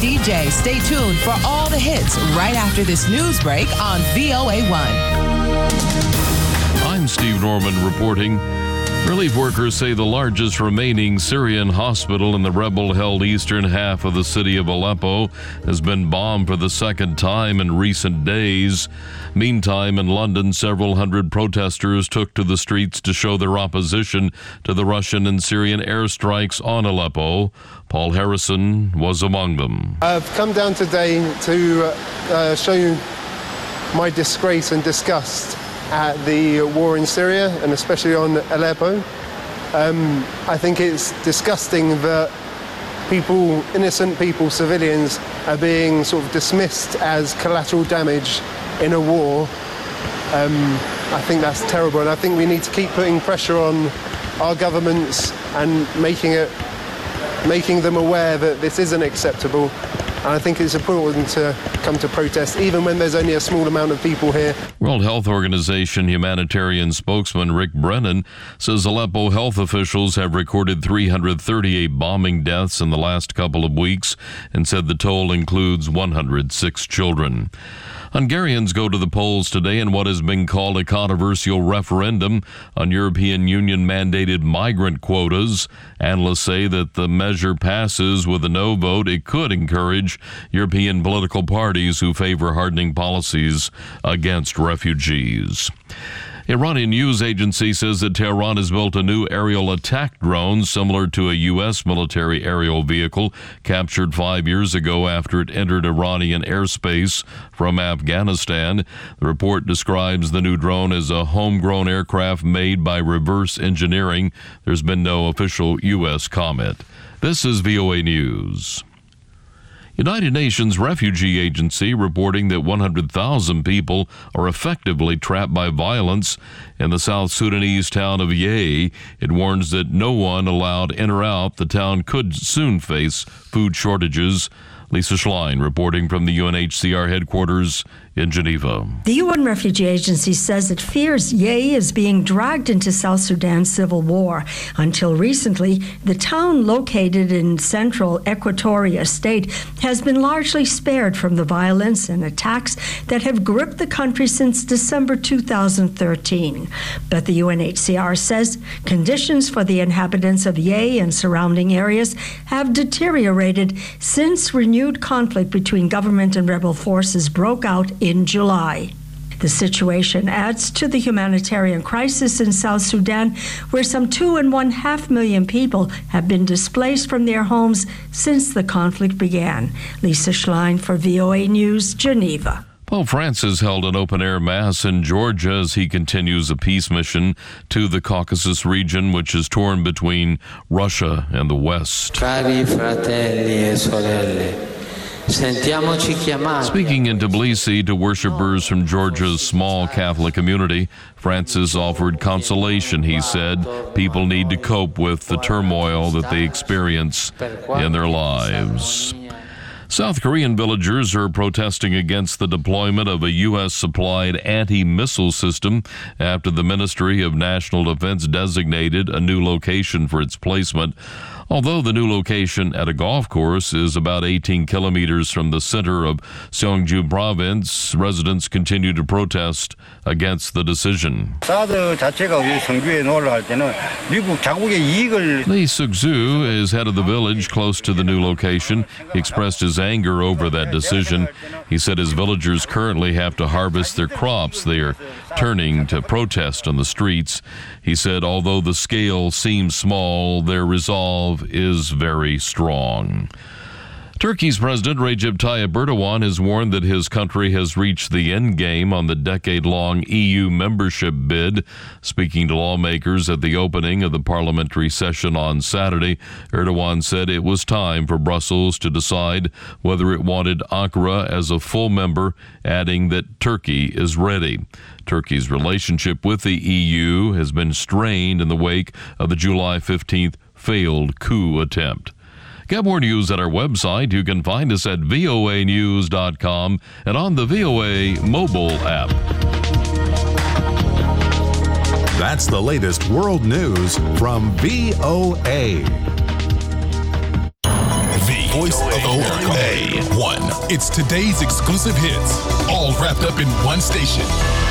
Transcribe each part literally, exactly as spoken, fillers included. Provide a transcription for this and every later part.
D J. Stay tuned for all the hits right after this news break on V O A one. I'm Steve Norman reporting. Relief workers say the largest remaining Syrian hospital in the rebel-held eastern half of the city of Aleppo has been bombed for the second time in recent days. Meantime, in London, several hundred protesters took to the streets to show their opposition to the Russian and Syrian airstrikes on Aleppo. Paul Harrison was among them. I've come down today to uh, show you my disgrace and disgust at the war in Syria, and especially on Aleppo. Um, I think it's disgusting that people, innocent people, civilians, are being sort of dismissed as collateral damage in a war. Um, I think that's terrible, and I think we need to keep putting pressure on our governments and making it, making them aware that this isn't acceptable. And I think it's important to come to protest, even when there's only a small amount of people here. World Health Organization humanitarian spokesman Rick Brennan says Aleppo health officials have recorded three hundred thirty-eight bombing deaths in the last couple of weeks and said the toll includes one hundred six children. Hungarians go to the polls today in what has been called a controversial referendum on European Union-mandated migrant quotas. Analysts say that the measure passes with a no vote. It could encourage European political parties who favor hardening policies against refugees. Iranian news agency says that Tehran has built a new aerial attack drone similar to a U S military aerial vehicle captured five years ago after it entered Iranian airspace from Afghanistan. The report describes the new drone as a homegrown aircraft made by reverse engineering. There's been no official U S comment. This is V O A News. United Nations Refugee Agency reporting that one hundred thousand people are effectively trapped by violence in the South Sudanese town of Yei. It warns that no one allowed in or out. The town could soon face food shortages. Lisa Schlein reporting from the U N H C R headquarters in Geneva. The U N Refugee Agency says it fears Yei is being dragged into South Sudan's civil war. Until recently, the town located in central Equatoria state has been largely spared from the violence and attacks that have gripped the country since December two thousand thirteen. But the U N H C R says conditions for the inhabitants of Yei and surrounding areas have deteriorated since renewed conflict between government and rebel forces broke out in July. The situation adds to the humanitarian crisis in South Sudan, where some two and one half million people have been displaced from their homes since the conflict began. Lisa Schlein for V O A News, Geneva. Pope Francis held an open-air mass in Georgia as he continues a peace mission to the Caucasus region, which is torn between Russia and the West. Cari fratelli e sorelle, sentiamoci chiamati. Speaking in Tbilisi to worshipers from Georgia's small Catholic community, Francis offered consolation. He said people need to cope with the turmoil that they experience in their lives. South Korean villagers are protesting against the deployment of a U S-supplied anti-missile system after the Ministry of National Defense designated a new location for its placement. Although the new location at a golf course is about eighteen kilometers from the center of Seongju province, residents continue to protest against the decision. Lee Suk-soo is head of the village close to the new location. He expressed his anger over that decision. He said his villagers currently have to harvest their crops. They are turning to protest on the streets. He said although the scale seems small, their resolve is very strong. Turkey's President Recep Tayyip Erdogan has warned that his country has reached the end game on the decade-long E U membership bid. Speaking to lawmakers at the opening of the parliamentary session on Saturday, Erdogan said it was time for Brussels to decide whether it wanted Ankara as a full member, adding that Turkey is ready. Turkey's relationship with the E U has been strained in the wake of the July fifteenth failed coup attempt. Get more news at our website. You can find us at V O A news dot com and on the V O A mobile app. That's the latest world news from V O A. V voice of America. A one. It's today's exclusive hits, all wrapped up in one station.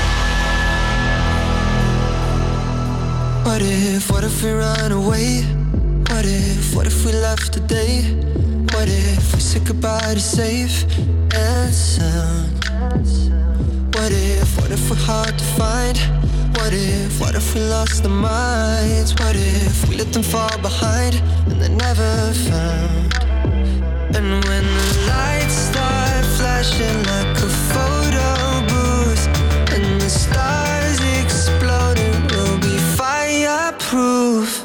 What if, what if we run away? What if, what if we left today? What if we said goodbye to safe and sound? What if, what if we're hard to find? What if, what if we lost our minds? What if we let them fall behind and they're never found? And when the lights start flashing like a photo booth and the stars exploding, we'll be fireproof.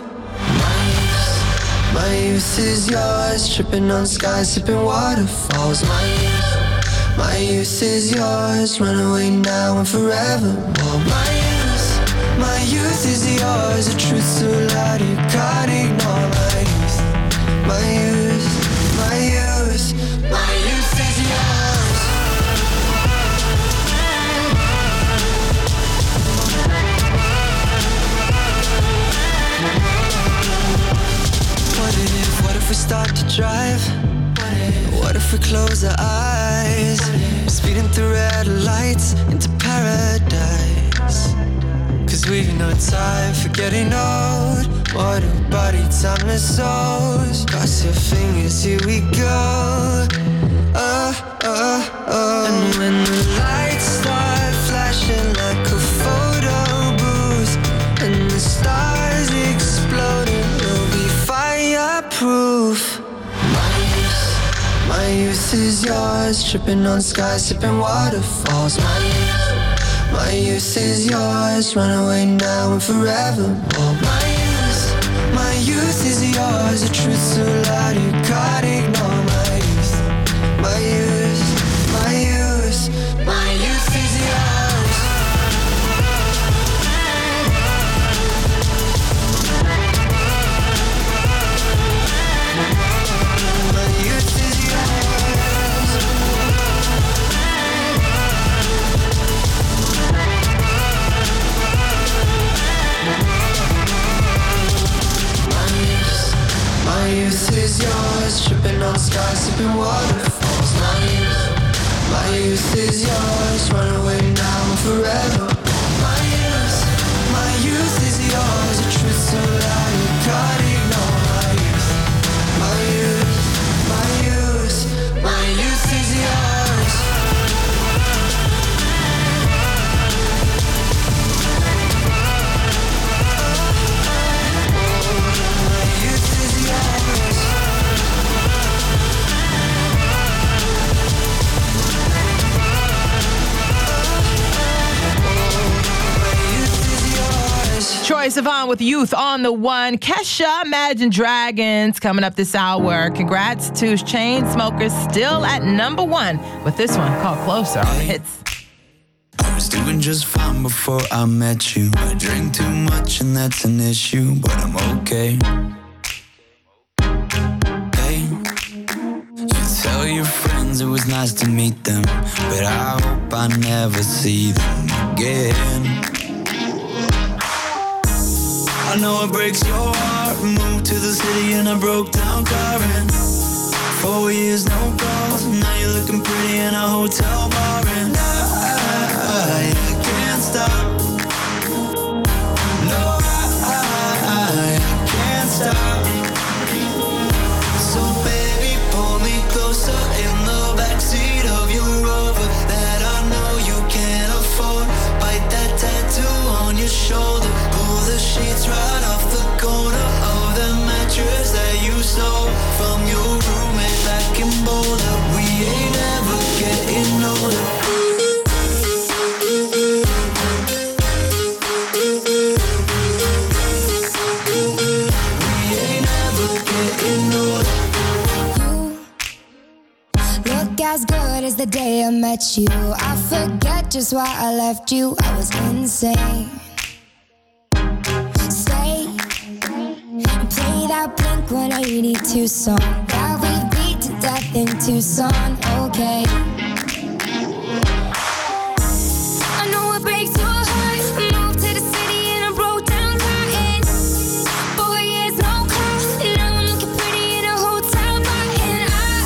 My youth is yours, tripping on skies, sipping waterfalls. My youth, my youth is yours, run away now and forevermore. My youth, my youth is yours, the truth so loud you can't ignore. My youth, my youth, my youth, my youth is yours. What if, what if we start to drive? What if, what if we close our eyes? Speeding through red lights into paradise. Cause we've no time for getting old. What a body, timeless souls. Cross your fingers, here we go. Oh, oh, oh. And when the lights start flashing like a photo booth and the stars exploding, we'll be fireproof. My youth, my youth is yours, tripping on skies, sipping waterfalls. My youth, my youth is yours, run away now and forevermore. My youth, my youth is yours, the truth so loud you can't ignore. My youth, my youth, my youth, my youth is yours. My youth is yours. My youth is yours, tripping on skies, sipping waterfalls. My youth, my youth is yours, run away now and forever. My youth, my youth is yours, the truth so loud you can't ignore. My youth, my youth, my youth, my youth is yours. My youth is yours. Troye Sivan with Youth on the One. Kesha, Imagine Dragons coming up this hour. Congrats to Chainsmokers, still at number one with this one called Closer on the hits. I was doing just fine before I met you. I drink too much and that's an issue, but I'm okay. Hey, you tell your friends it was nice to meet them, but I hope I never see them again. I know it breaks your heart. Moved to the city in a broke down car and four years no calls. Now you're looking pretty in a hotel bar and I, I can't stop. No, I, I can't stop. So baby, pull me closer in the backseat of your Rover that I know you can't afford. Bite that tattoo on your shoulder. The sheets right off the corner of the mattress that you stole from your roommate back in Boulder. We ain't ever getting older. We ain't ever getting older. You look as good as the day I met you. I forget just why I left you. I was insane. Play that Blink one eighty-two song that we beat to death in Tucson, okay. I know it breaks your heart. Moved to the city and I broke down crying. Four years no call, now I'm looking pretty in a hotel bar. And I,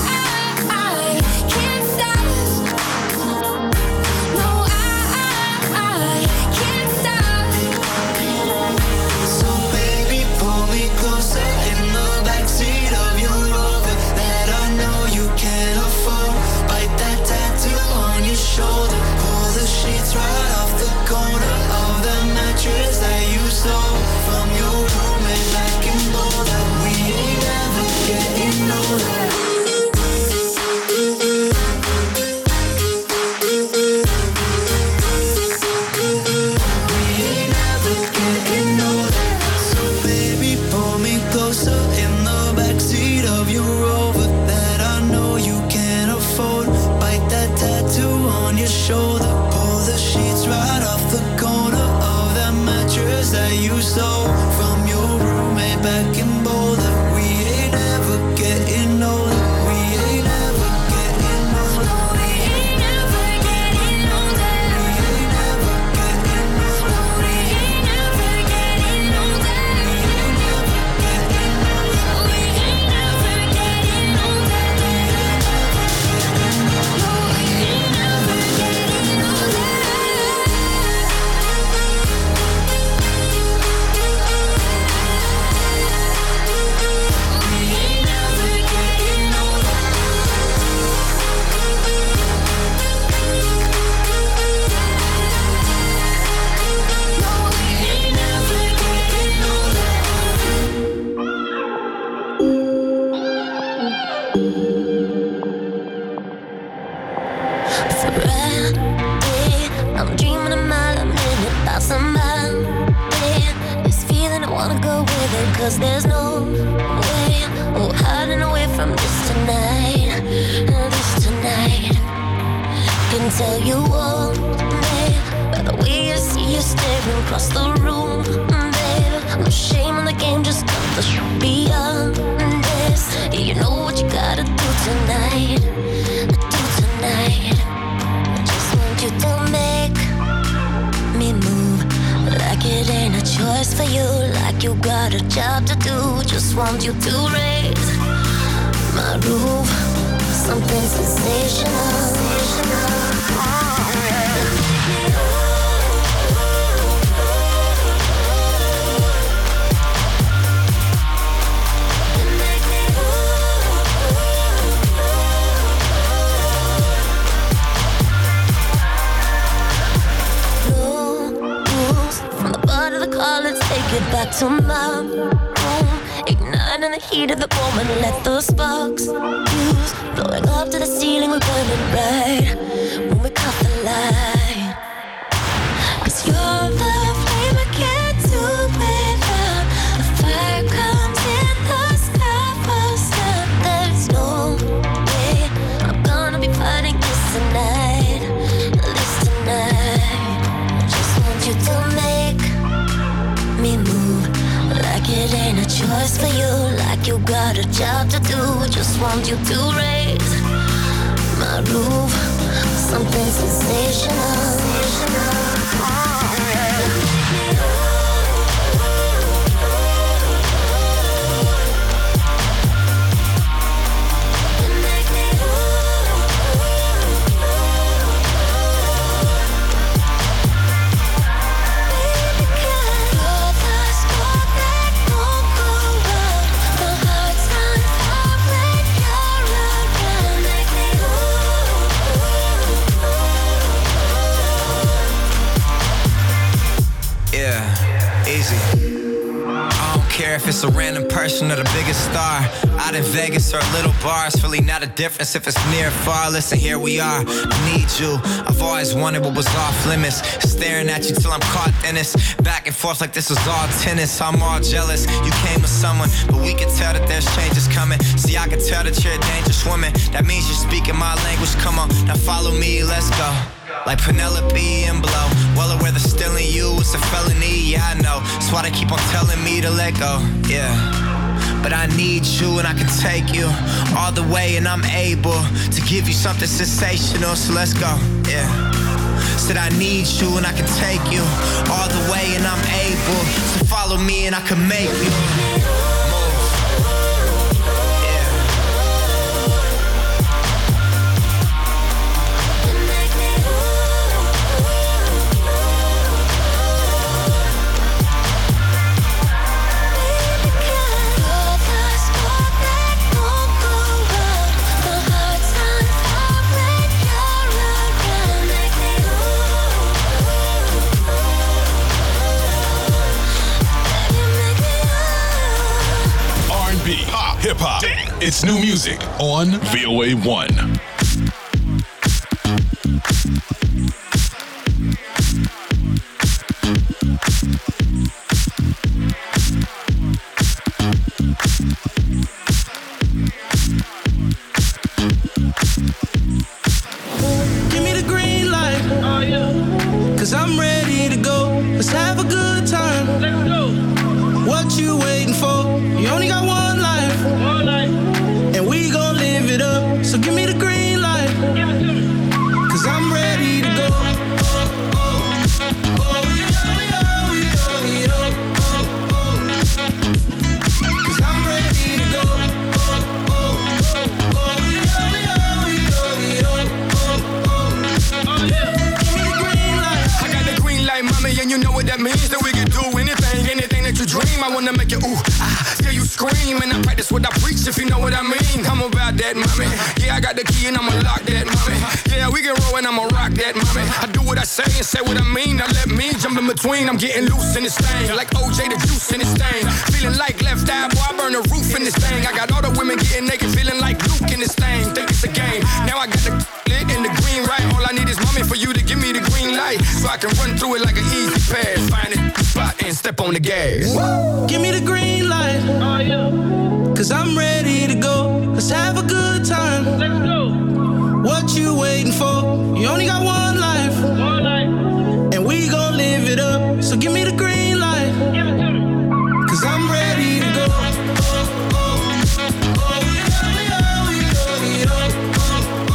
I'm dreaming a mile a minute about somebody. This feeling I wanna go with it, cause there's no way oh, hiding away from this tonight. This tonight. Can tell you all, babe, by the way I see you staring across the room, babe. No shame in the game, just got the show beyond this. Yeah, you know what you gotta do tonight. Do tonight. You don't make me move like it ain't a choice for you, like you got a job to do. Just want you to raise my roof, something sensational. Oh, yeah. Let's take it back to my room. Igniting the heat of the moment. Let the sparks fuse. Blowing up to the ceiling. We're burning bright when we cut the light. Cause you're the flame I can't do without. The fire comes in the sky first. There's no way I'm gonna be fighting this tonight. This tonight. I just want you to make me move like it ain't a choice for you, like you got a job to do. Just want you to raise my roof, something sensational. Oh, yeah. If it's a random person or the biggest star out in Vegas or little bars, really not a difference if it's near or far. Listen, here we are, I need you. I've always wanted what was off limits, staring at you till I'm caught in this. Back and forth like this was all tennis. I'm all jealous, you came with someone, but we can tell that there's changes coming. See, I can tell that you're a dangerous woman. That means you're speaking my language, come on, now follow me, let's go. Like Penelope and Blow, well aware that stealing you is a felony, yeah I know. That's why they keep on telling me to let go, yeah. But I need you and I can take you all the way, and I'm able to give you something sensational, so let's go, yeah. Said I need you and I can take you all the way, and I'm able to follow me and I can make you move. Hip-hop, it's new music on V O A one. Give me the green light, oh, yeah. Cause I'm ready to go. Let's have a good time. Let's go. What you waiting for? You only got one life, one life. And we gon' live it up. So give me the green light, give it to me. Cause I'm ready to go. Oh, oh, oh, oh, oh, oh, oh, oh. Cause I'm ready to go. Oh, oh, oh, oh, oh, oh, yeah. Give me the green light. I got the green light, mommy, and you know what that means. That we can do anything, anything that you dream. I wanna make you ooh, ah, yeah, you scream. And I practice what I preach, if you know what I mean. I'm about that, mommy. Yeah, I got the key and I'ma lock that, mommy. Yeah, we can roll and I'ma rock that, mommy. I do what what I say and say what I mean. Now let me jump in between. I'm getting loose in this thing, like O J the juice in this thing. Feeling like left eye, boy, I burn the roof in this thing. I got all the women getting naked, feeling like Luke in this thing. Think it's a game. Now I got the lit and the green right. All I need is mommy for you to give me the green light, so I can run through it like an easy pass. Find it, spot and step on the gas. Woo! Give me the green light. Oh yeah. Cause I'm ready to go. Let's have a good time. Let's go. What you waiting for? You only got one life. One life. And we gon' live it up. So give me the green light. Give it to me. Cause I'm ready to go. Oh, oh, oh, oh, we go, we go, we go, we go. Oh,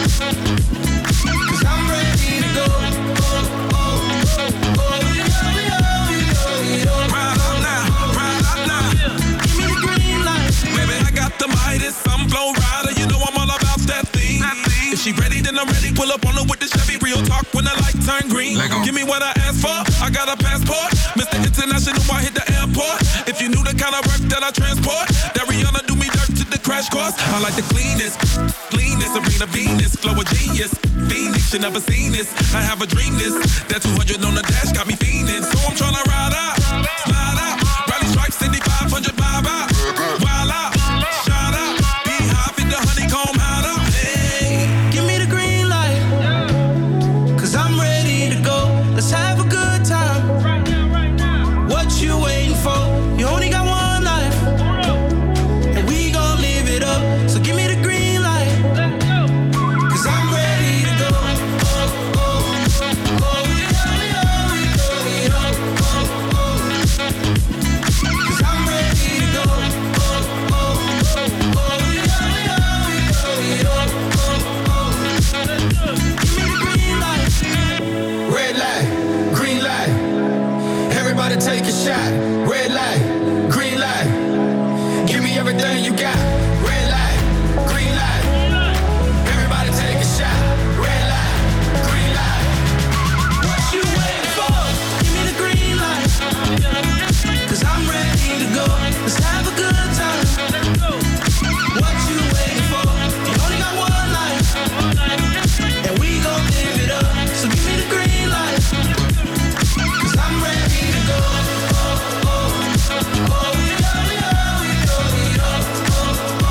oh. Cause I'm ready to go. Oh, oh, oh, oh, we go, we go, we go, we go. Ride up now, ride up now. Give me the green light. Baby, I got the Midas, some flow rider. You know I'm all about that thing. That thing. If she ready, then I'm ready. Pull up on her with the Chevy. Real talk when the light turn green. Give me what I asked for. I got a passport. Mister International, I hit the airport. If you knew the kind of work that I transport, that Rihanna do me dirt to the crash course. I like the cleanest, cleanest, Serena Venus, flow a genius. Phoenix, you never seen this. I have a dream this. That two hundred on the dash got me fiending. So I'm tryna ride out, slide out. Rally stripes, Cindy five hundred, vibe out. Wild out, shout out. Beehive in the honeycomb hide out. Hey, give me the green light. Cause I'm ready to go. Let's have a good time. Right now, right now. What you waiting for? You only got one life. And we gon' live it up. So give me the green light. Let's go. Cause I'm ready to go. Oh, oh, oh, we go, we go, we go, we go. Oh, oh. Cause I'm ready to go. Oh, oh, oh, oh, we go, we go, we go, we go. Oh, oh. Give me the green light. Red light, green light. Everybody take a shot. Red light, green light. Give me everything you got. Red light, green light. Everybody take a shot. Red light, green light. What you waiting for? Give me the green light. Cause I'm ready to go. Let's have a good time. What you waiting for? You only got one life. And we gon' live it up. So give me the green light. Cause I'm ready to go. Oh, oh, oh, we go, we go, we go, we go. Oh,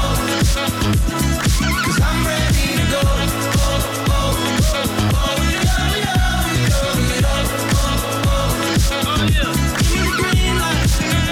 oh. Cause I'm ready to go. Oh, oh, oh, we go, we go, we go, we go. Oh, oh. Give me the green light.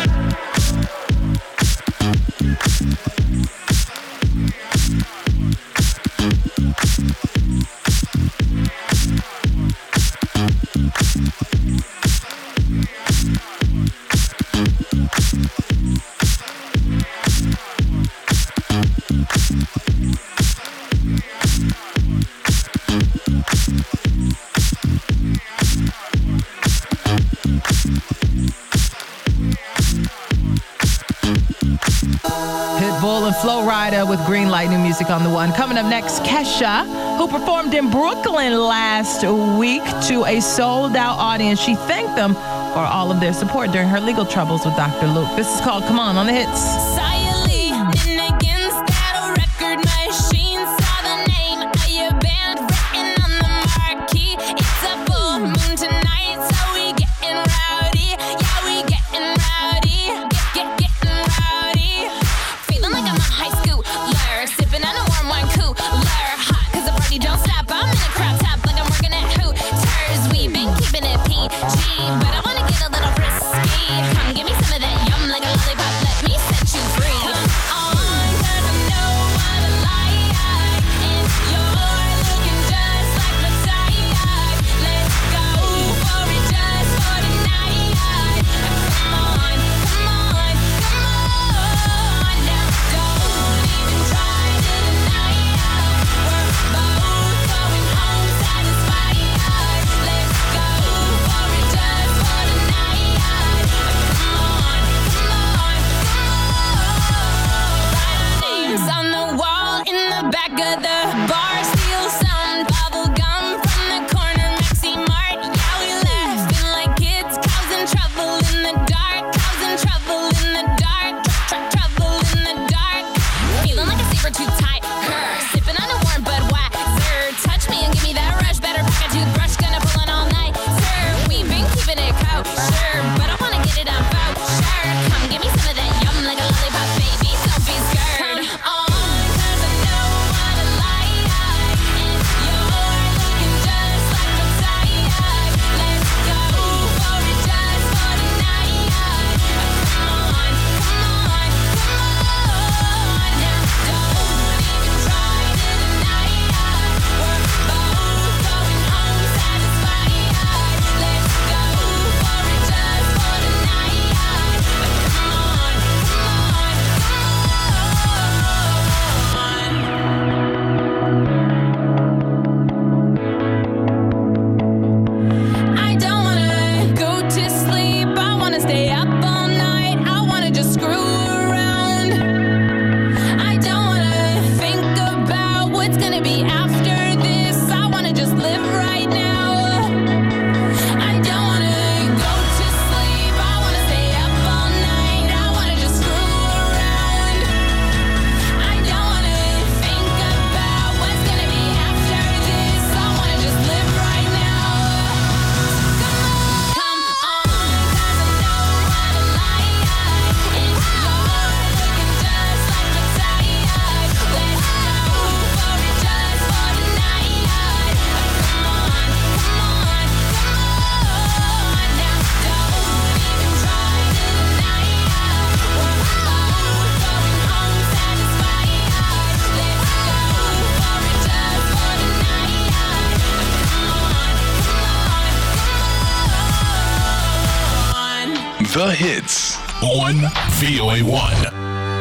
Pitbull and Flo Rida with Green Light, new music on the one. Coming up next, Kesha, who performed in Brooklyn last week to a sold-out audience. She thanked them for all of their support during her legal troubles with Doctor Luke. This is called Come On on the Hits. But I wanna get a little risky. Come give me some of that yum like a lollipop. Let me set you free. Come on, 'cause I know what I like. And you're looking just like my type. Let's go for it just for tonight. Come on, come on, come on. Now don't even try to deny it. We're both going home satisfied. Let's go for it just for tonight. Come on, come on, come on. Write our names on the wall in the back of the bar. Steal some bubble gum from the corner Maxi Mart. Yeah, we laughing like kids, causing trouble in the dark, causing trouble in the dark, tr- tr- trouble in the dark. Feeling like a saber too tight, Grr. Sipping on a warm Budweiser. Touch me and give me that rush. Better pack a toothbrush, gonna pull an all The hits on V O A one.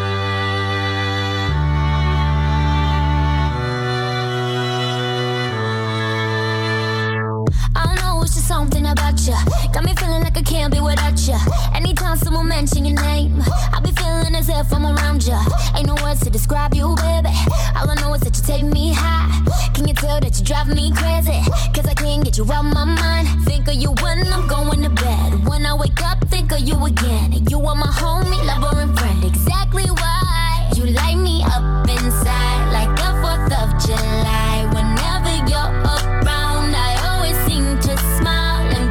Something about you got me feeling like I can't be without you. Anytime someone mention your name, I'll be feeling as if I'm around you. Ain't no words to describe you, baby. All I know is that you take me high. Can you tell that you drive me crazy? Cause I can't get you out my mind. Think of you when I'm going to bed. When I wake up, think of you again. You are my homie, lover, and friend. Exactly why you light me up inside like the fourth of July. Whenever you're around, I always seem to smile.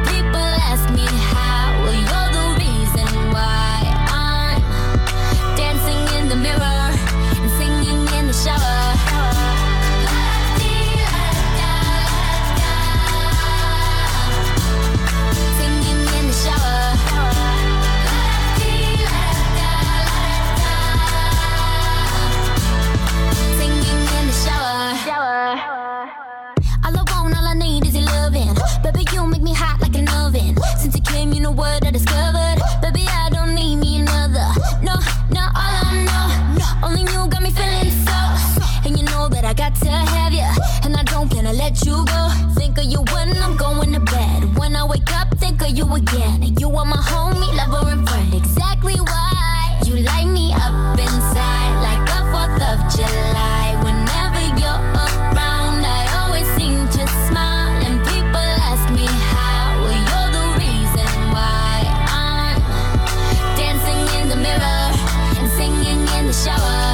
You know what I discovered? Baby, I don't need me another. No, no, all I know, no, only you got me feeling so. And you know that I got to have you, and I don't plan to let you go. Think of you when I'm going to bed. When I wake up, think of you again. You are my homie, lover, and friend. Exactly why you light me up inside like the fourth of July. Whenever you're around, I always seem to smile, and people ask me how. Well, you're the reason why I'm dancing in the mirror and singing in the shower.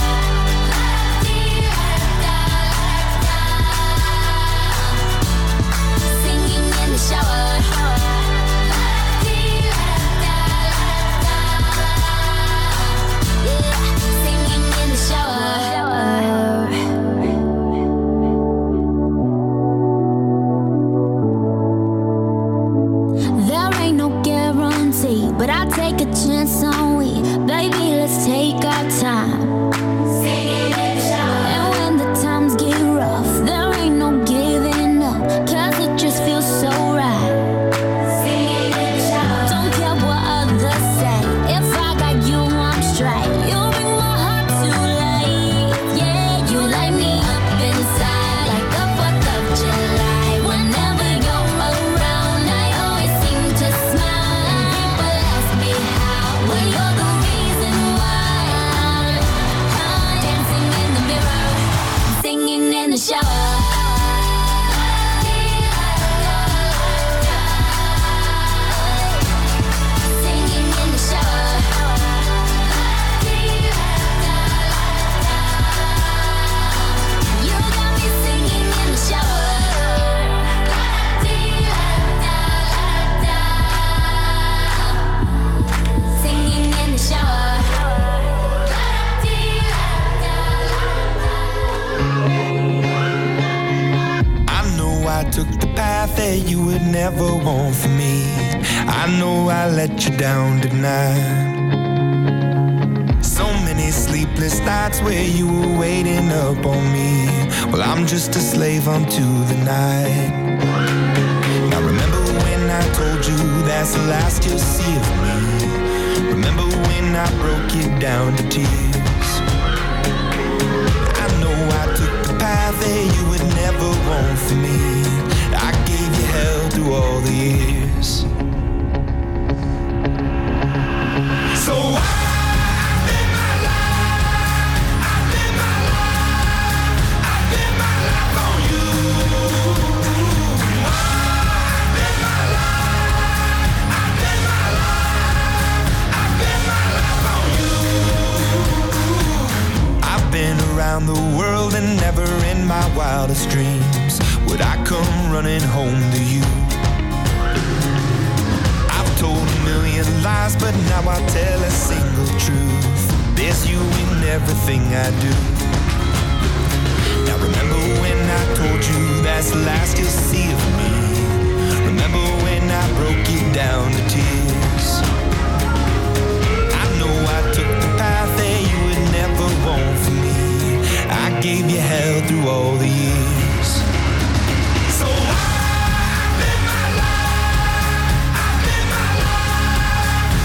Singing in the shower. Singing in the shower. There ain't no guarantee, but I'll take a chance on we. Baby, let's take our time. And when the times get rough, there ain't no giving up, cause it just feels so right. Don't care what others say, if I got you, I'm straight. You bring my heart to life, yeah. You light me up inside like the fourth of July. Whenever you're around, I always seem to smile, and people ask me how. Well, you're the reason why I'm, I'm dancing in the mirror, singing in the shower. Singing in the shower. You got me singing in the shower. Singing in the shower. I know I took the path that you would never want for me. I know I let you down tonight. So many sleepless nights where you were waiting up on me. Well, I'm just a slave unto the night. Now remember when I told you that's the last you'll see of me. Remember when I broke you down to tears. I know I took the path that you would never want for me. I gave you hell through all the years. So I around the world and never in my wildest dreams would I come running home to you. I've told a million lies, but now I tell a single truth. There's you in everything I do. Now remember when I told you that's the last you'll see of me. Remember when I broke you down to tears. I know I took the path that you would never want for me. I gave you hell through all the years. So I live my life, I live my life,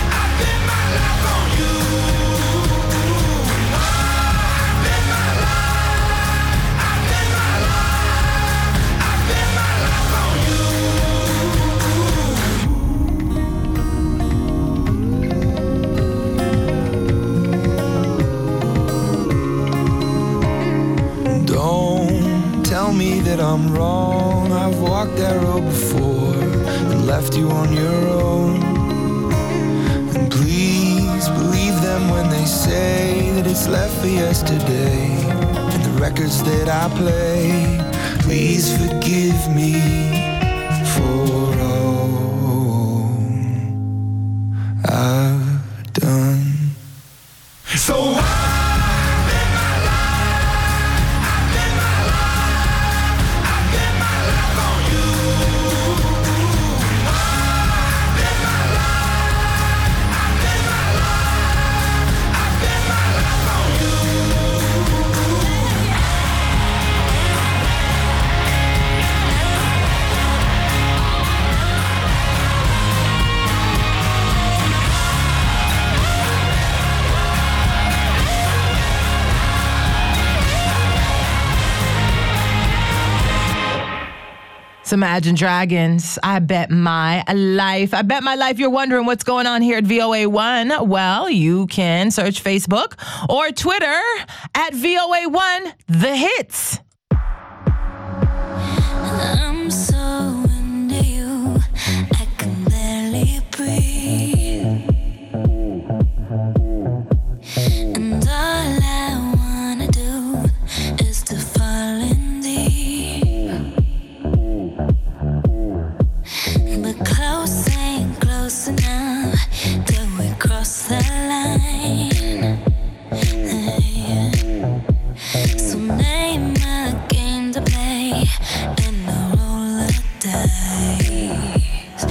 tell me that I'm wrong. I've walked that road before and left you on your own. And please believe them when they say that it's left for yesterday. And the records that I play, please forgive me for all I've done. So I So Imagine Dragons, I Bet My Life. I Bet My Life, you're wondering what's going on here at V O A one. Well, you can search Facebook or Twitter at V O A one The Hits. I'm so into you, I can barely breathe. And all I wanna do is to fall in deep. But close ain't close enough till we cross the line. So name a game to play and a roll of dice.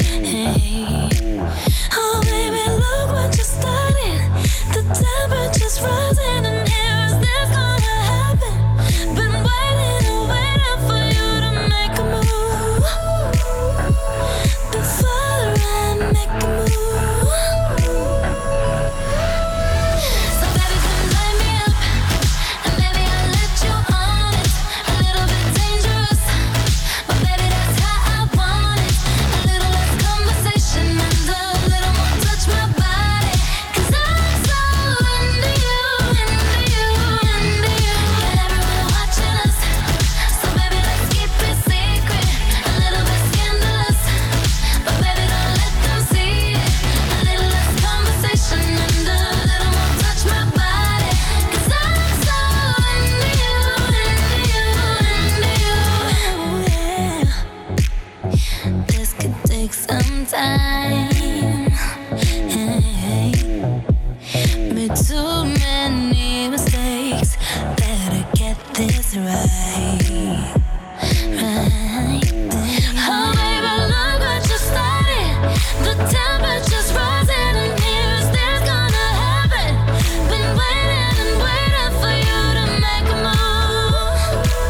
Oh baby, look what you started. The temperature's rising and here is this gonna happen. Been waiting and waiting for you to make a move. Before I make a move. So baby, come light me up and maybe I'll let you on it. A little bit dangerous, but baby that's how I want it. A little less conversation and a little more touch my body. Cause I'm so into you, into you, into you. Got everyone watching us, so baby let's keep it secret. A little bit scandalous, but baby don't let them see it. A little less conversation and a little more touch my body. Cause I'm so into you, into you, into you. This could take some time. Hey, made too many mistakes. Better get this right. Right. Oh baby, look what you started. The temperature's rising and here is this gonna happen. Been waiting and waiting for you to make a move.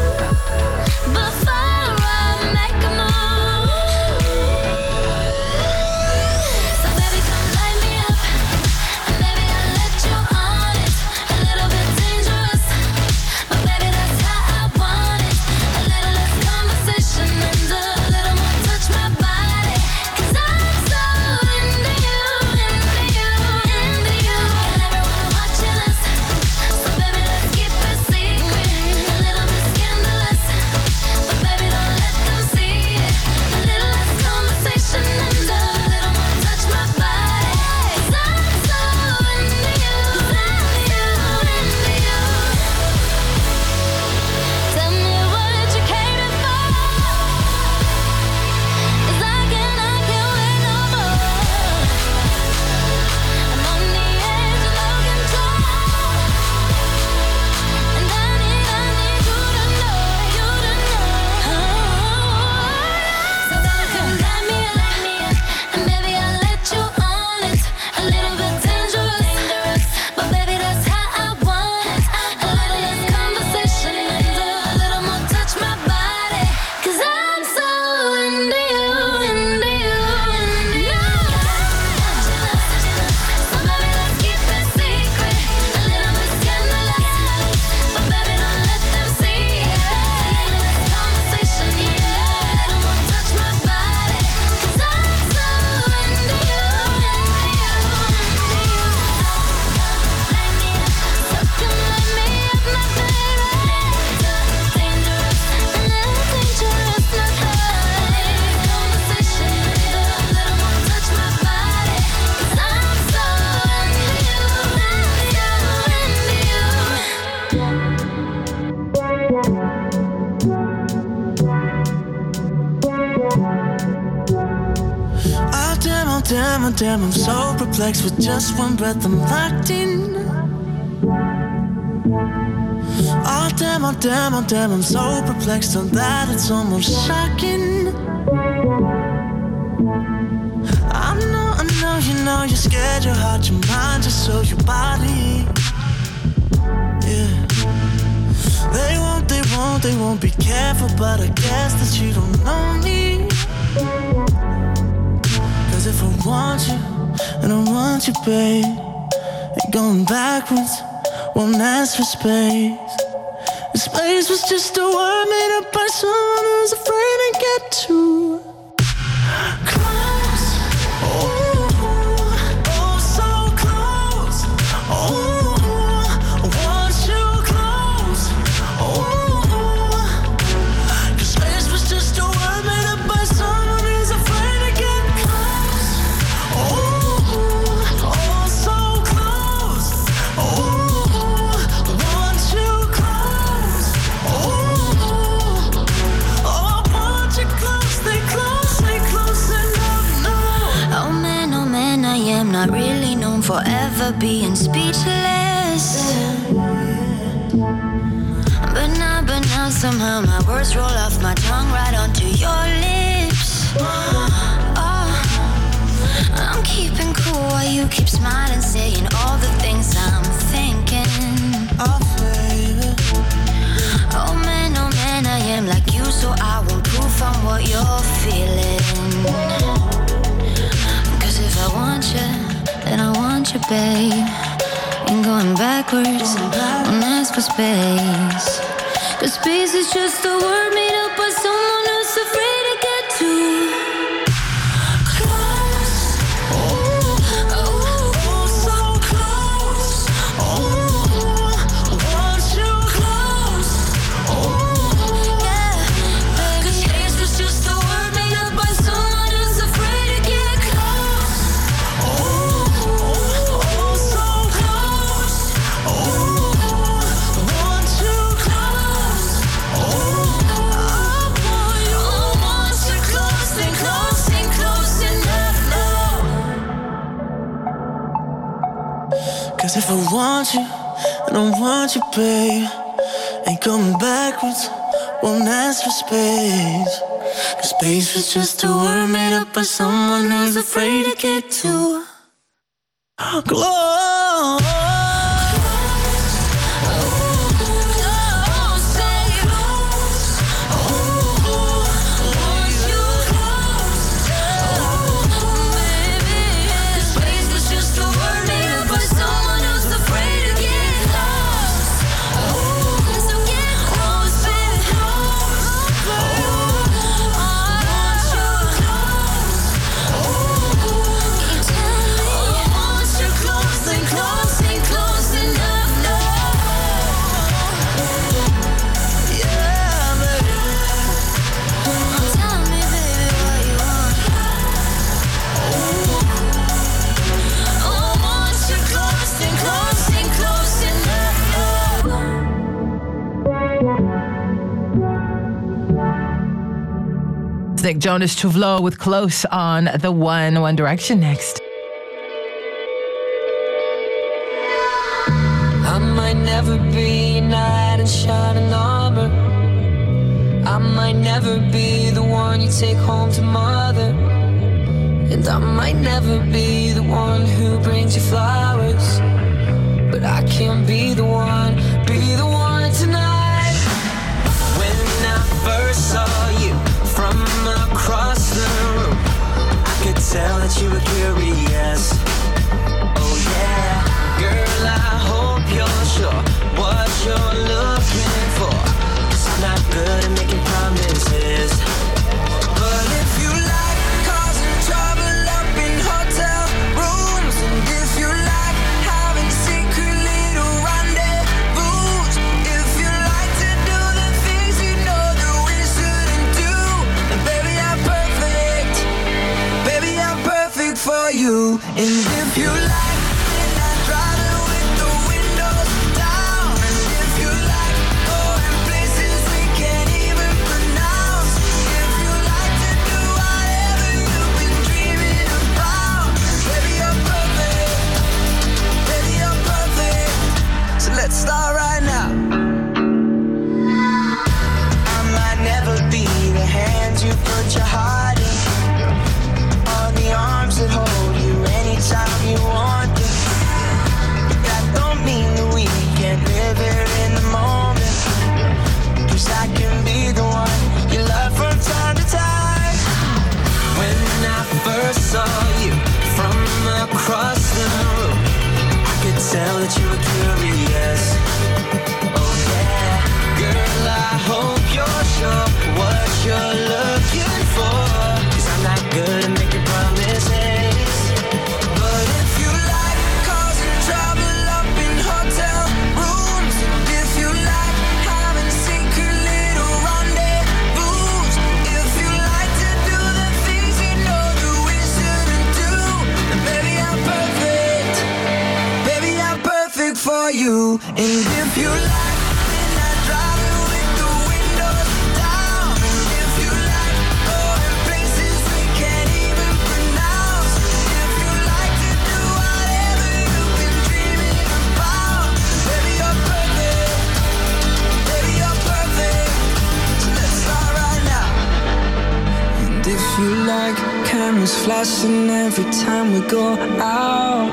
Before I make a move. So baby, come light me up and maybe I'll let you on it. A little bit dangerous, but baby that's how I want it. A little less conversation damn, oh damn, I'm so perplexed. With just one breath I'm locked in. Oh damn, oh damn, oh damn, I'm so perplexed on that it's almost shocking. I know, I know, you know you're scared, your heart, your mind, just so your body. Yeah. They won't, they won't, they won't be careful, but I guess that you don't know me. Cause if I want you, and I want you, babe, ain't going backwards, won't ask for space. And space was just a word made up by someone who's afraid to get too close. Oh, oh, so close. Oh, I want you close. Oh, cause space was just a word made up by someone who's afraid to get close. Oh, oh, so close. Oh, I want you close. Oh, oh, I want you close. Stay close, stay close enough, no. Oh man, oh man, I am not really known for ever being speechless. But now, but now somehow my words roll off my tongue right onto your lips. Oh, I'm keeping cool while you keep smiling, saying all the things I'm thinking. Oh, baby. Oh man, oh man, I am like you, so I won't proof on what you're feeling. Cause if I want you, then I want you, babe. Ain't going backwards, won't ask for space. Cause space is just a word made up by someone who's afraid to get too close. Oh, oh, so close. Oh, I want you close. Oh, yeah. Cause space was just a word made up by someone who's afraid to get close. oh, oh, so close. Oh, I want you close. Oh, I want you, I want you close, and close, and close enough now. Cause if I want you, and I want you, babe, ain't coming backwards, won't ask for space. Cause space was just a word made up by someone who's afraid to get too close. Nick Jonas Truvlo with Close on the One. One Direction next. I might never be a knight in shining armor. I might never be the one you take home to mother. And I might never be the one who brings you flowers. But I can be the one, be the one tonight. When I first saw you from across the room, I could tell that you were curious. Oh yeah, girl, I hope you're sure what you're looking for. 'Cause I'm not good at making promises. But if you like causing trouble up in hotel rooms, and if you like having secret little rendezvous, if you like to do the things you know that we shouldn't do, then baby I'm perfect, baby I'm perfect for you. And if you like, then I drive it with the windows down. And if you like going places we can't even pronounce, if you like to do whatever you've been dreaming about, you. And if you like midnight driving with the windows down, and if you like going places we can't even pronounce, if you like to do whatever you've been dreaming about, baby you're perfect, baby you're perfect. So let's start right now. And if you like cameras flashing every time we go out,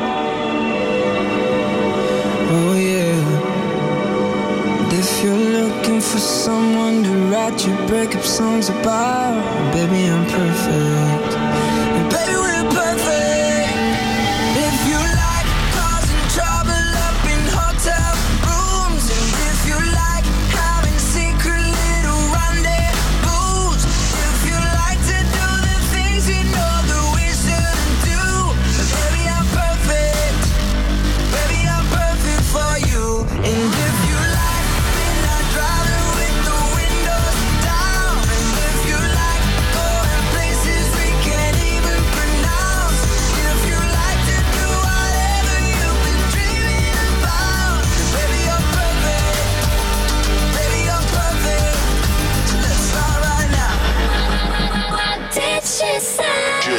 oh yeah. And if you're looking for someone to write your breakup songs about, baby I'm perfect, and baby we're perfect. If you like causing trouble up in hotel rooms, and if you like having secret little rendezvous, if you like to do the things you know that we shouldn't do, baby I'm perfect, baby I'm perfect for you. And if you like midnight driving with the windows down, and if you like going places we can't even pronounce, if you like to do whatever you've been dreaming about, baby you're perfect, baby you're perfect. So let's start right now. What did she say?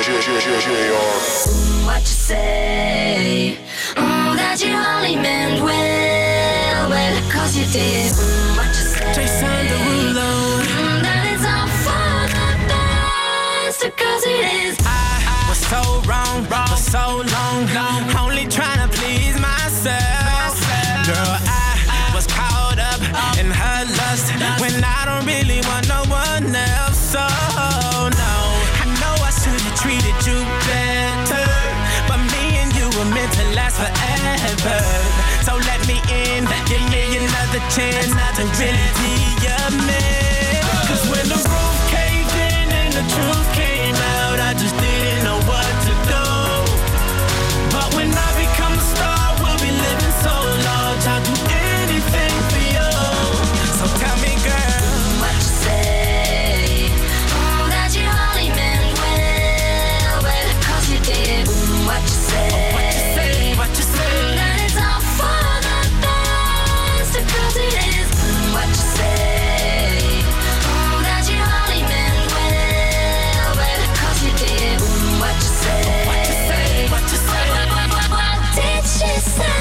What you say? Oh, that you only meant well, well, cause you did. What you say? Jason Derulo. Mm, that it's all for the best, cause it is. I was so wrong, wrong for so long, long, only trying to please myself. Girl, I was caught up in her lust when I don't really want no one else. So no, I know I should have treated you better, but me and you were meant to last forever. So let me in, give me another chance to really be your man. Cause when the roof caved in and the truth came out, I just didn't know what to do. But when I become a star, we'll be living so large, I'll do anything for you. So tell me, girl, What you say? Oh, that you only meant well, well, cause you did. What you say? what you say, what you say? That it's all for the best, cause it is. What you say? Oh, that you only meant well, well, cause you did. What you say? What you say, what you say? What, what, what, what did she say?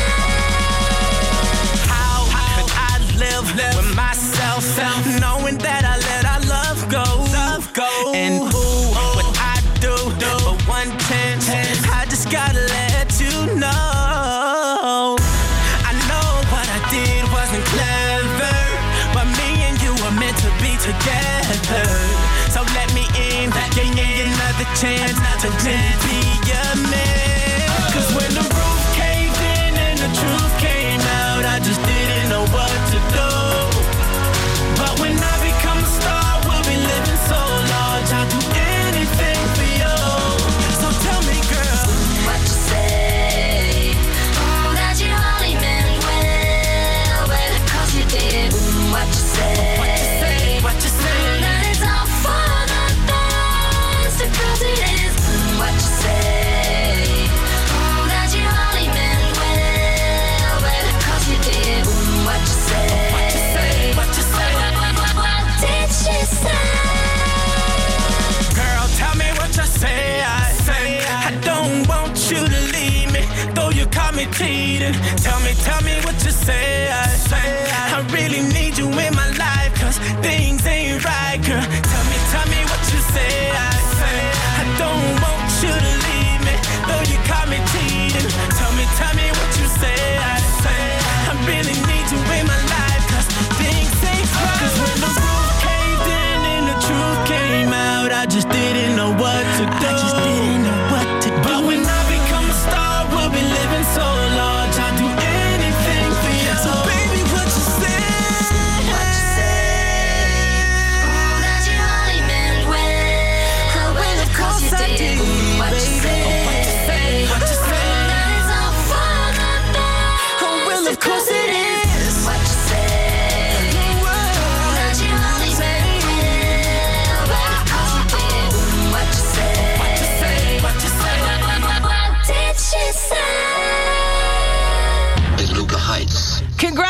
How could I live with myself, knowing that I let our love go? Love go. And ooh, what I do for one chance, I just gotta let you know. I know what I did wasn't clever, but me and you were meant to be together. So let me in, give me another chance to really be your man. Cause when the roof caved in and the truth came out, I just didn't know what to do. But when I become a star, we'll be living so large, I'll do anything for you. So tell me, girl, What you say? Oh, that you only meant well, well, cause you did. What you say? what you say, what you say? That it's all for the best, cause it is. What you say? Oh, that you only meant well, well, cause you did. What you say? What you say, what you say? What, what, what, what did she say? Girl, tell me what you say. I say I don't want you to leave me, though you caught me cheating. Tell me, tell me what you say. I say I really need you in my life, cause things ain't right, girl. Tell me, tell me what you say. I say I don't want you to leave me, though you caught me cheating. Tell me, tell me what you say. I say I really need you in my life, cause things ain't right. Cause when the roof caved in and the truth came out, I just didn't know what to do. I just didn't know what to do. But when I become a star, we'll be living so large, I'll do anything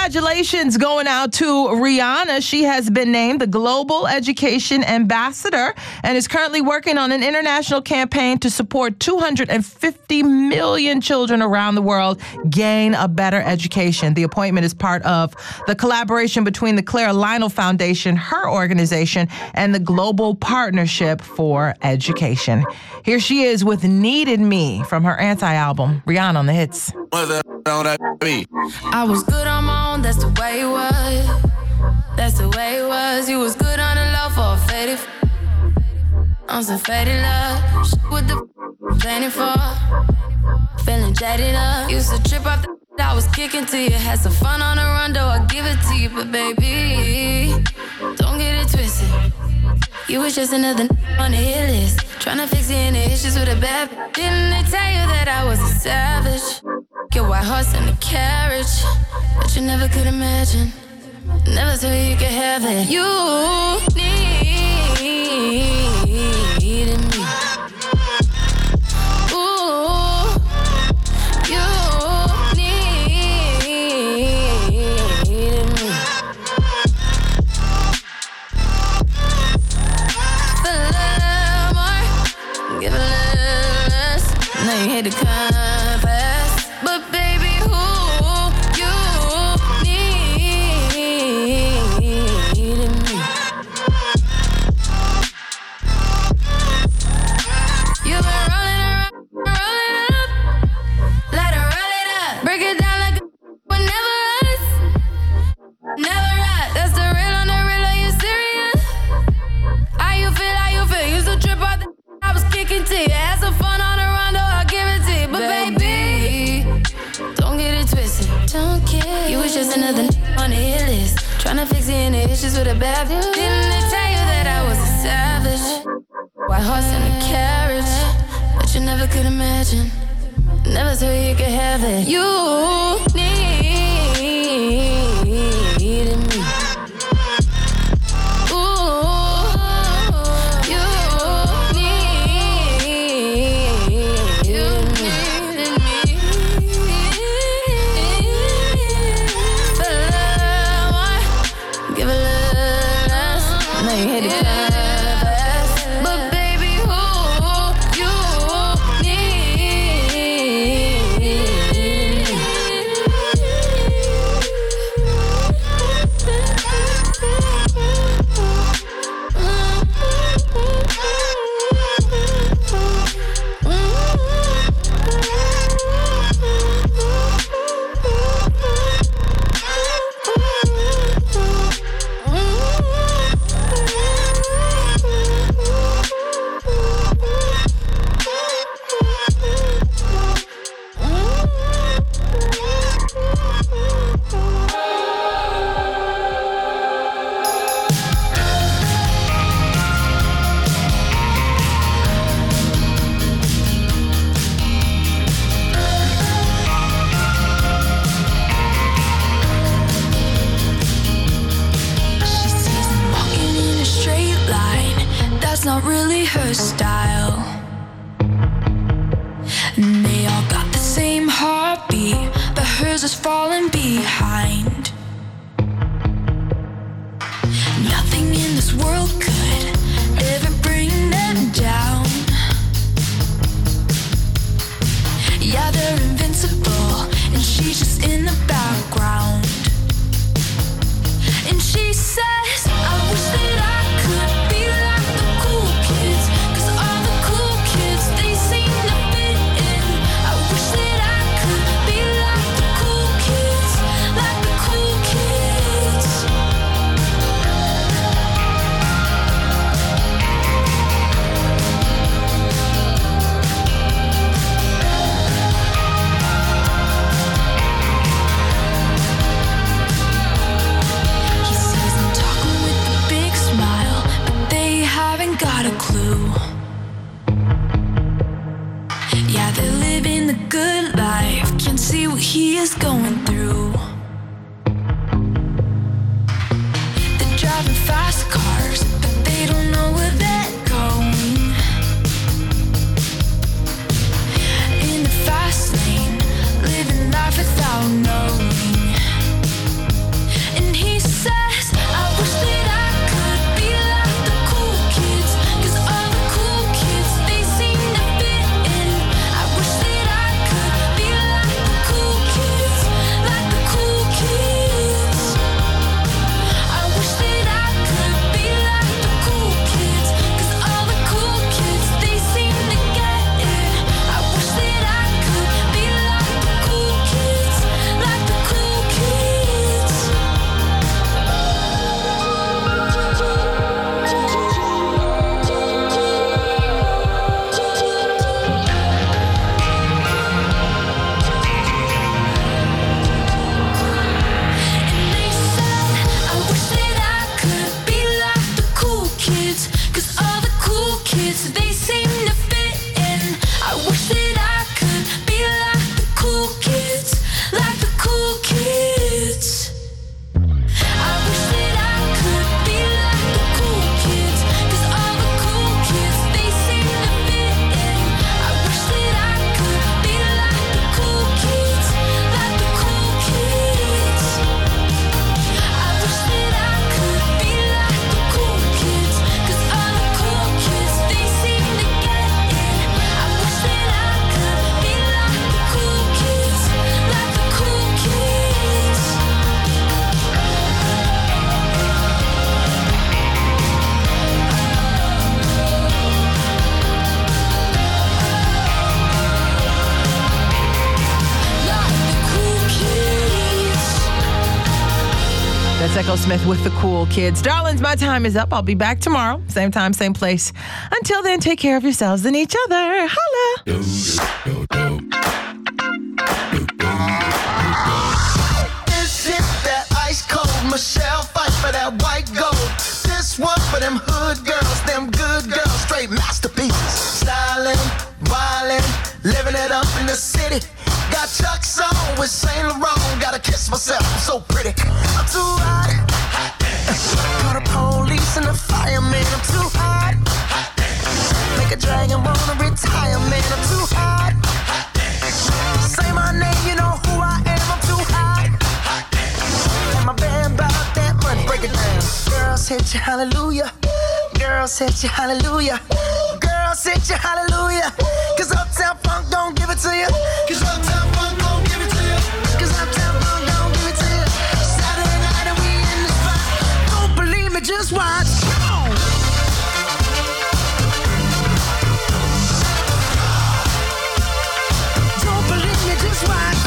congratulations going out to Rihanna. She has been named the Global Education Ambassador and is currently working on an international campaign to support two hundred fifty million children around the world gain a better education. The appointment is part of the collaboration between the Clara Lionel Foundation, her organization, and the Global Partnership for Education. Here she is with Needed Me from her Anti album. Rihanna on the hits. I was good on my own, that's the way it was. That's the way it was. You was good on the low for a faded. On some faded love. Shit with the planning for. Feeling jaded up. Used to trip off the I was kicking to you. Had some fun on the run, though I give it to you. But baby, don't get it twisted. You was just another on the hit list. Tryna fix any issues with a bad. Didn't they tell you that I was a savage? Your white horse in the carriage, but you never could imagine. Never thought you could have it. You needed me. Ooh, you needed me. For a little more, give a little less. Now you hate to confess, but baby, who you needed me. You've been rolling around, rolling it up, let her roll it up, break it down like a but never us, never right. That's the real on the real. Are you serious? How you feel? How you feel? Used to trip out the I was kicking to you. Had some fun on the run, though I give it to you, but baby, don't get it twisted. Don't care. You was just another on the hit list. Tryna fix any issues with a bad. Didn't they tell you that I was a savage? White horse in a carriage, but you never could imagine. Never thought you could have it. You needed me. Ooh, you needed me. For a little more, give a little less. Now you hate to confess, but baby, who you needed me. She sees him walking in a straight line. That's not really her style. And they all got the same heartbeat, but hers is falling behind. Nothing in this world could ever bring them down. Yeah, they're invincible, and she's just in the background. And she says, I wish that I could be like the cool kids, 'cause all the cool kids, they seem to fit in. I wish that I could be like the cool kids, like the cool kids. He sees them talking with a big smile, but they haven't got a clue. Yeah, they're living the good life, can't see what he is going through. They're driving fast cars, but they don't know where they're going. In the fast lane, living life without knowing. Echo Smith with the Cool Kids. Darlings, my time is up. I'll be back tomorrow. Same time, same place. Until then, take care of yourselves and each other. Holla. This is that ice cold Michelle fight for that white gold. This one for them hood girls, them good girls, straight masterpieces. Styling, wildin', living it up in the city. Got Chuck's on with Saint Laurent. Gotta kiss myself, I'm so pretty. I'm too hot. Call the police and the fireman. I'm too hot. Make a dragon wanna retire, man. I'm too hot. Say my name, you know who I am. I'm too hot. And my band about that money. Break it down. Girls hit you, hallelujah. Girls hit you, hallelujah. Girls hit you, hallelujah. Cause Uptown Funk don't give it to you. Cause Uptown Funk don't give it to you. Cause Uptown Funk don't give it to you. Saturday night and we in the spot. Don't believe me, just watch. Come on. Don't believe me, just watch.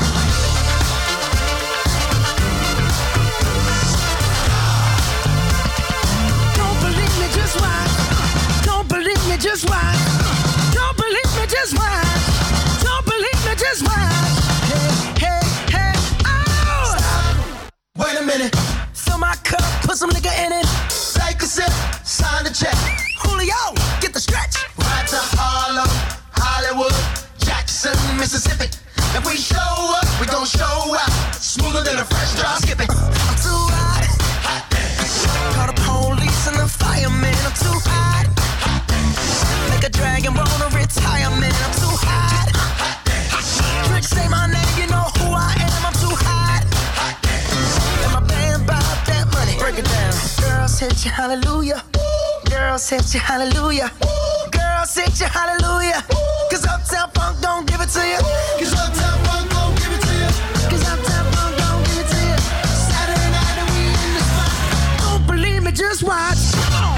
Don't believe me, just watch. Don't believe me, just watch. Don't believe me, just watch. Don't believe me, just watch. Hey, hey, hey, oh! Stop. Wait a minute. Fill my cup, put some liquor in it. Take a sip, sign the check. Julio, get the stretch. Right to Harlem, Hollywood, Jackson, Mississippi. If we show up, we gon' show out. Smoother than a fresh drop skipping. I'm too hot. Call the police and the fireman. I'm too hot. Make a dragon wanna retire, man. I'm too hot. Trick, say my name, you know who I am. I'm too hot. And my band bought that money. Break it down. Girls hit you, hallelujah. Girls hit you, hallelujah. Girls hit you, hallelujah. Cause Uptown Funk don't give it to you. Cause Uptown Funk don't give it to you. Cause Uptown Funk don't give it to you. Saturday night and we in the spot. Don't believe me, just watch. Come on.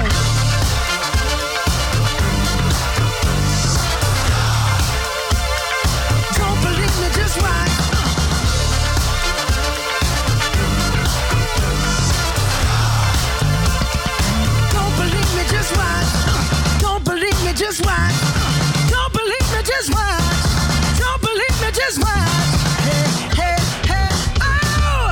Don't believe me, just watch. Don't believe me, just watch. Don't believe me, just watch. Don't believe me, just watch. Don't believe me, just watch. Hey, hey, hey, oh!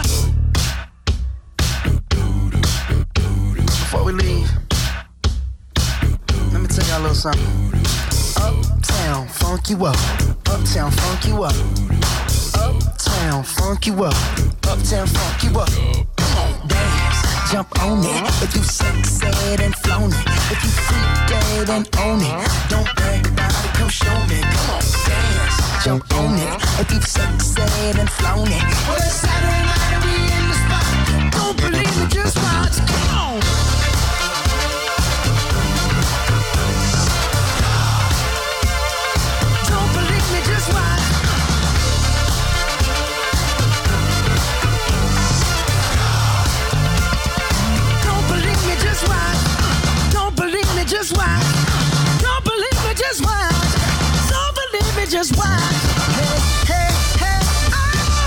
Before we leave, let me tell y'all a little something. Uptown, funk you up. Uptown, funk you up. Uptown, funk you up. Uptown, funk you up. Come on, dance, jump on it. If you sexed and flown it. If you freak dead and own it. Don't brag about it, come show me. Come on, dance, jump on it. If you sexed and flown it. Well, it's Saturday night and we in the spot. Don't believe me, just watch. Come on. Don't believe me, just watch. Don't believe me, just watch. Don't believe me, just watch. Don't believe me, just watch. Don't believe me, just watch. Hey, hey, hey, oh!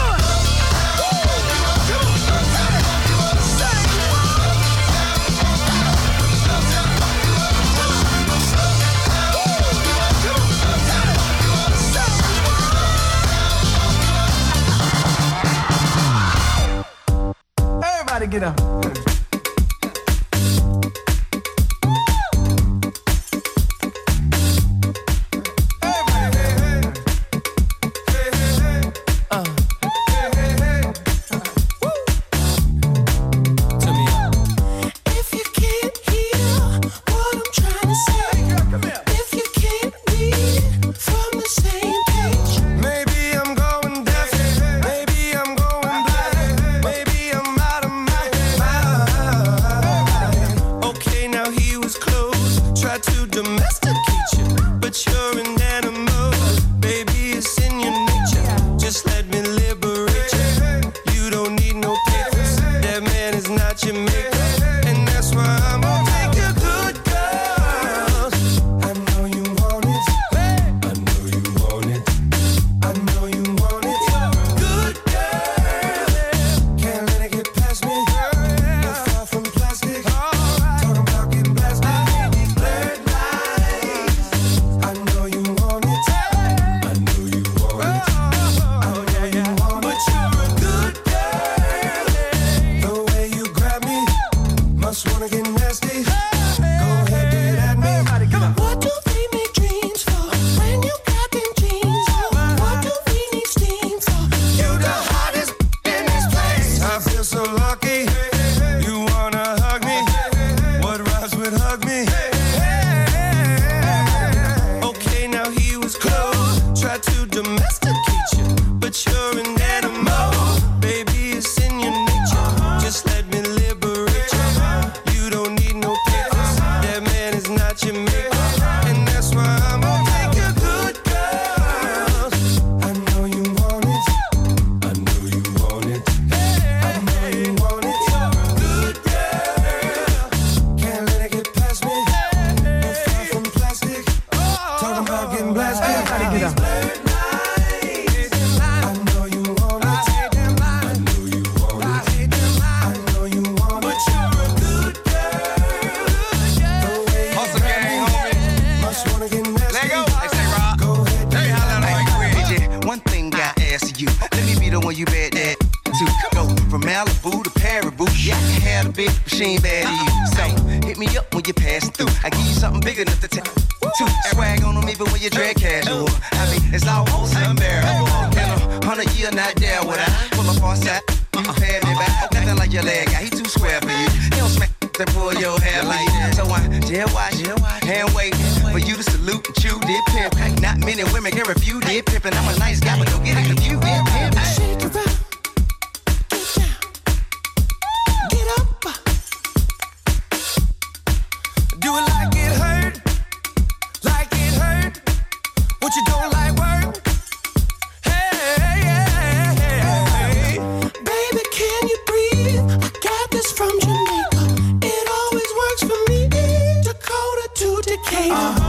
Everybody get up. Maybe I'm out of my nasty. Go ahead, get at me. What do we make dreams for when you got them jeans? What do we need steam for? You the hottest in this place. I feel so lucky. You wanna hug me? What rhymes with hug me? Okay, now he was close. Tried to domesticate you, but you're an animal. Baby, it's in your nature. Just let me liberate you. You don't need no papers. That man is not your maker. And that's why I'm gonna make you good girl. I know you want it. I know you want it. I know you want it. Good girl. Can't let it get past me. No far from plastic. Talking about getting blasted. Everybody get up. I know you want it. I know you want it. I know you want it. But you're a good girl. The way you Hustle gang, homie. must wanna get nasty. Let go. Hey, say Rob. Go ahead, Hey, get holla at like me. D J, one thing I ask you. Let me be the one you bet that to go from Malibu to Paribu. Yeah, I can have a big machine bad to you. So hit me up when you're passing through. I give you something big enough to take. Two swag on them even when you drag casual. I mean, it's almost unbearable. In a hundred year, not there would I pull up on side. You pay me back. Nothing like your leg guy. He too square for you. He don't smack and pull your hair like that. So I jail watch, hand wait for you to salute and chew did pimp. Not many women can refuse did pimp, and I'm a nice guy, but don't get it confused. Did pimp. Shake it up. Get up. Do it like it hurt. Like it hurt. What you don't like work. Hey, hey, hey. Baby, can you breathe? I got this from Jamaica. It always works for me. Dakota to Decatur.